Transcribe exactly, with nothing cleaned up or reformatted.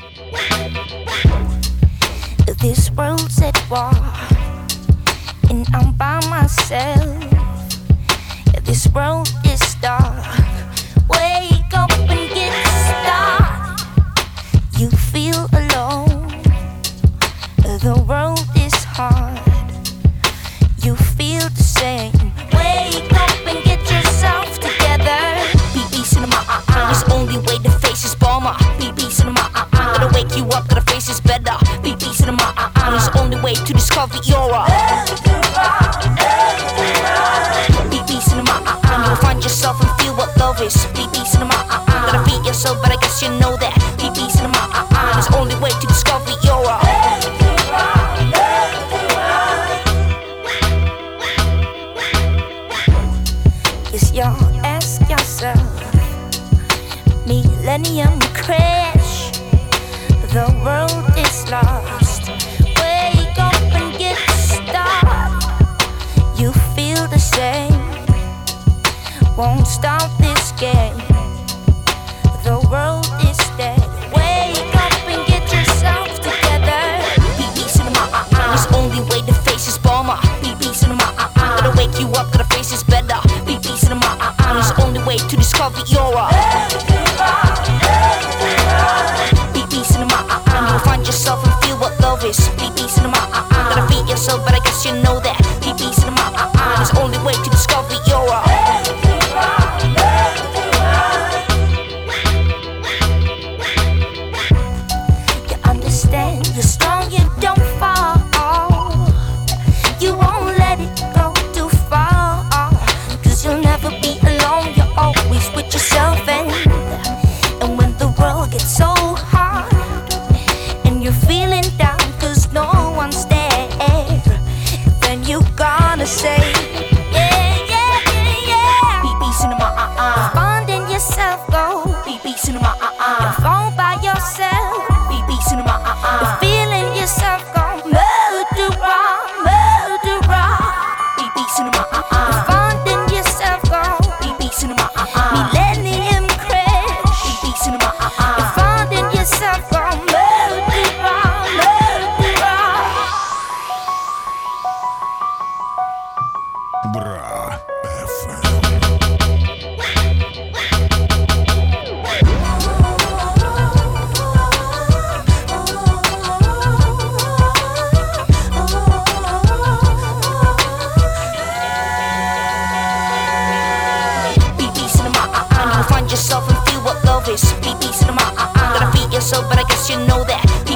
This world's at war, and I'm by myself. This world is dark. Wake up and get started. You feel alone. The world is hard. You feel the same. Wake up and get yourself together. B B Cinema, uh-uh. It's the only way to face this bomber. B B Cinema, uh-uh. Gotta wake you up, gotta face this better. B B Cinema, uh-uh. It's the only way to discover your uh. B B Cinema, uh-uh. You'll find yourself and feel what love is. B B Cinema, uh-uh. Gotta beat yourself, but I guess you know that. B B Cinema, uh-uh. It's the only way to discover your uh. Yes, y'all ask yourself. Millennium crash. The world is lost. Wake up and get started. You feel the same. Won't stop this game. The world is dead. Wake up and get yourself together. B B Cinema, uh-uh. It's the only way to face this bomber. B B Cinema, uh-uh. Gotta wake you up, gotta face this better. B B Cinema, uh-uh. It's the only way to discover your uh. B B Cinema, uh-uh. You'll find yourself and feel what love is. B B Cinema, uh-uh. Gotta beat yourself, but I guess you know that. B B Cinema, uh-uh. It's the only way to discover your uh. You understand, you're strong, you don't fall. You won't let it go too far. Cause you'll never be alone, you're always with yourself. And, and when the world gets so hard and you're feeling down cause no one's there, then you gotta say, yeah, yeah, yeah, yeah. B B Cinema, uh-uh. You're finding yourself, go. B B Cinema, uh-uh. You're fall by yourself. B B Cinema, uh-uh. You're feeling yourself, go. Murderer, murderer. B B Cinema, uh-uh. You're finding yourself, go. B B Cinema, uh-uh. Millennium crash. B B Cinema, uh-uh. You're finding yourself, go. Murderer, murderer. Bra эф эм. B B Cinema, uh-uh. You'll find yourself and feel what love is. B B Cinema, uh-uh. Gotta beat yourself, but I guess you know that.